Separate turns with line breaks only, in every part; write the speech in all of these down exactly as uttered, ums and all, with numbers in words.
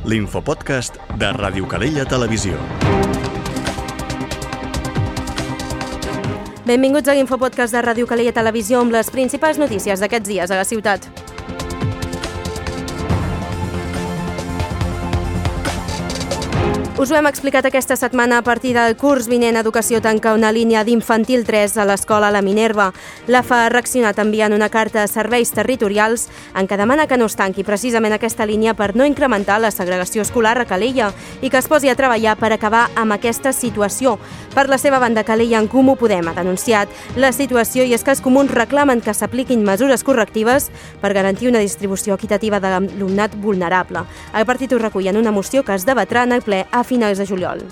l'infopodcast de Ràdio Calella Televisió.
Benvinguts a l'infopodcast de Ràdio Calella Televisió amb les principals notícies d'aquests dies a la ciutat. Us ho hem explicat aquesta setmana. A partir del curs vinent, Educació tanca una línia d'infantil tres a l'escola La Minerva. L'A F A ha reaccionat enviant una carta a serveis territorials en què demana que no es tanqui precisament aquesta línia per no incrementar la segregació escolar a Calella i que es posi a treballar per acabar amb aquesta situació. Per la seva banda, Calella en Comú Podem ha denunciat la situació i és que els comuns reclamen que s'apliquin mesures correctives per garantir una distribució equitativa de l'alumnat vulnerable. El partit ho recull en una moció que es debatrà en el ple a finals de juliol.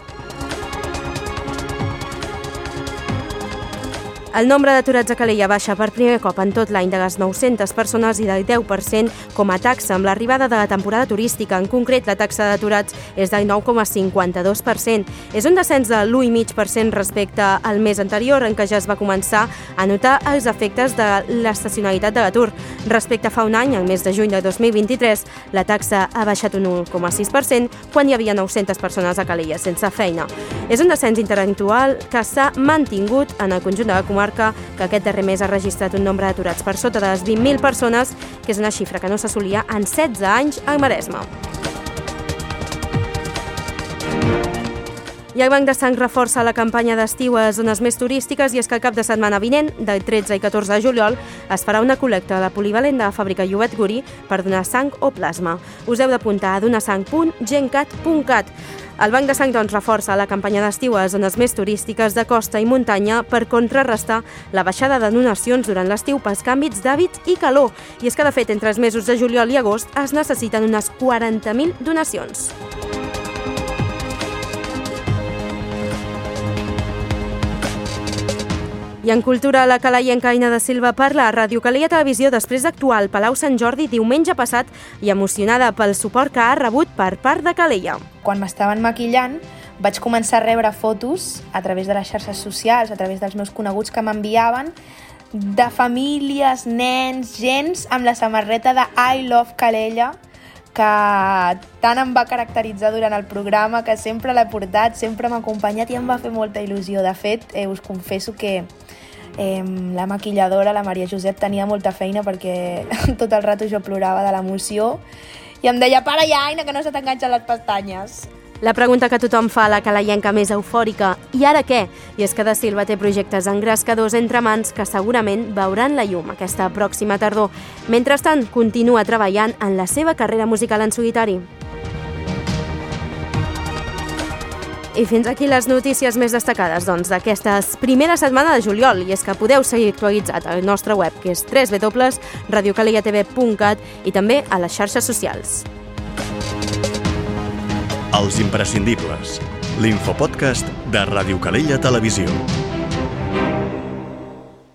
El nombre d'aturats a Calella baixa per primer cop en tot l'any de les nou-centes persones i del deu per cent com a taxa amb l'arribada de la temporada turística. En concret, la taxa d'aturats és del nou coma cinquanta-dos per cent. És un descens de l'u coma cinc per cent respecte al mes anterior, en què ja es va començar a notar els efectes de l'estacionalitat de l'atur. Respecte a fa un any, el mes de juny de dos mil vint-i-tres, la taxa ha baixat un u coma sis per cent quan hi havia nou-centes persones a Calella sense feina. És un descens interanual que s'ha mantingut en el conjunt de la comarca, que aquest darrer mes ha registrat un nombre d'aturats per sota de les vint mil persones, que és una xifra que no s'assolia en setze anys al Maresme. I el Banc de Sang reforça la campanya d'estiu a les zones més turístiques i és que el cap de setmana vinent, del tretze i catorze de juliol, es farà una col·lecta a la polivalent de la fàbrica Llobet Gurí per donar sang o plasma. Us heu d'apuntar a donasang punt gencat punt cat. El Banc de Sang doncs, reforça la campanya d'estiu a les zones més turístiques de costa i muntanya per contrarrestar la baixada de donacions durant l'estiu pels canvis d'hàbits i calor. I és que, de fet, entre els mesos de juliol i agost es necessiten unes quaranta mil donacions. I en cultura, la calaienca Aina de Silva parla a Ràdio Calella Televisió després d'actuar al Palau Sant Jordi diumenge passat i emocionada pel suport que ha rebut per part de Calella.
Quan m'estaven maquillant, vaig començar a rebre fotos a través de les xarxes socials, a través dels meus coneguts que m'enviaven, de famílies, nens, gens amb la samarreta de I Love Calella, que tant em va caracteritzar durant el programa, que sempre l'he portat, sempre m'ha acompanyat i em va fer molta il·lusió. De fet, eh, us confesso que eh, la maquilladora, la Maria Josep, tenia molta feina perquè tot el rato jo plorava de l'emoció i em deia, para ja, Aina, que no se t'enganxen les pestanyes.
La pregunta que tothom fa a la calaienca més eufòrica, i ara què? I és que de Silva té projectes engrescadors entre mans que segurament veuran la llum aquesta pròxima tardor. Mentrestant, continua treballant en la seva carrera musical en solitari. I fins aquí les notícies més destacades doncs, d'aquesta primera setmana de juliol. I és que podeu seguir actualitzat al nostre web, que és w w w punt radio calella t v punt cat i també a les xarxes socials.
Els imprescindibles, l'infopodcast de Ràdio Calella Televisió.